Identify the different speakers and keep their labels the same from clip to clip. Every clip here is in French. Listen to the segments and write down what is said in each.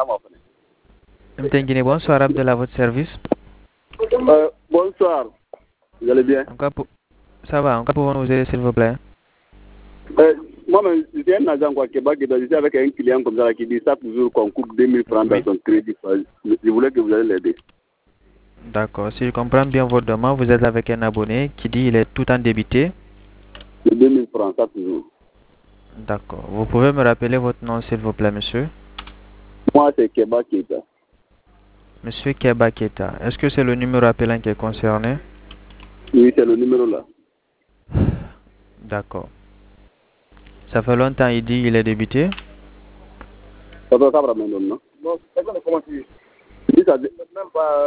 Speaker 1: MTN Guinée, bonsoir, Abdel, à votre service.
Speaker 2: Bonsoir, vous allez bien?
Speaker 1: Ça va, encore pouvons nous aider, s'il vous plaît?
Speaker 2: Moi-même, j'ai un agent qui est avec un client comme ça qui dit chaque jour qu'on coupe 2000 francs dans son crédit. Je voulais que vous allez l'aider.
Speaker 1: D'accord, si je comprends bien votre demande, vous êtes avec un abonné qui dit il est tout en débité.
Speaker 2: 2000 francs chaque jour.
Speaker 1: D'accord. Vous pouvez me rappeler votre nom, s'il vous plaît, monsieur?
Speaker 2: Moi, c'est Keba Keita.
Speaker 1: Monsieur Keba Keita. Est-ce que c'est le numéro appelant qui est concerné?
Speaker 2: Oui, c'est le numéro là.
Speaker 1: D'accord. Ça fait longtemps, il dit il est débité?
Speaker 2: Ça doit être maintenant, non? Non, c'est pas comment tu dis. Même pas.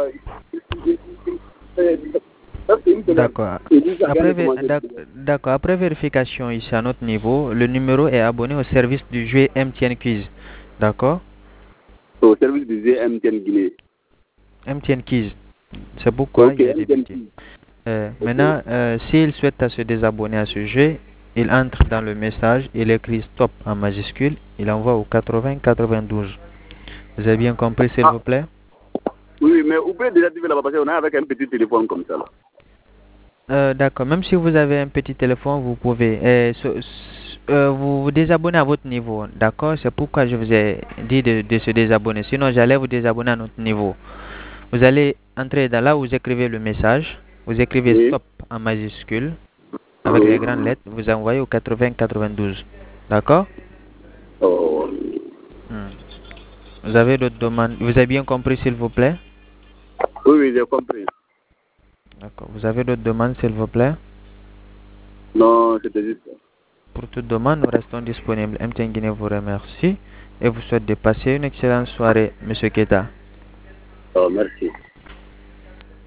Speaker 1: D'accord. D'accord. Après vérification ici à notre niveau, le numéro est abonné au service du jeu MTN Quiz. D'accord?
Speaker 2: Au service du jeu MTN Guinée.
Speaker 1: MTN Quiz. C'est pourquoi il est débité. Maintenant, s'il souhaite se désabonner à ce jeu, il entre dans le message, il écrit stop en majuscule, il envoie au 8092. Vous avez bien compris, s'il vous plaît?
Speaker 2: Oui, mais vous pouvez désactiver là-bas parce qu'on est avec un petit téléphone comme ça là.
Speaker 1: D'accord, même si vous avez un petit téléphone, vous pouvez vous vous désabonner à votre niveau. D'accord, c'est pourquoi je vous ai dit de se désabonner. Sinon, j'allais vous désabonner à notre niveau. Vous allez entrer dans là où vous écrivez le message. Vous écrivez stop en majuscule avec les grandes lettres. Vous envoyez au 8092. D'accord? Vous avez d'autres demandes? Vous avez bien compris, s'il vous plaît?
Speaker 2: Oui, j'ai compris.
Speaker 1: D'accord. Vous avez d'autres demandes, s'il vous plaît?
Speaker 2: Non, c'était juste ça.
Speaker 1: Pour toute demande, nous restons disponibles. MTN Guinée vous remercie et vous souhaite de passer une excellente soirée, Monsieur Keita.
Speaker 2: Merci.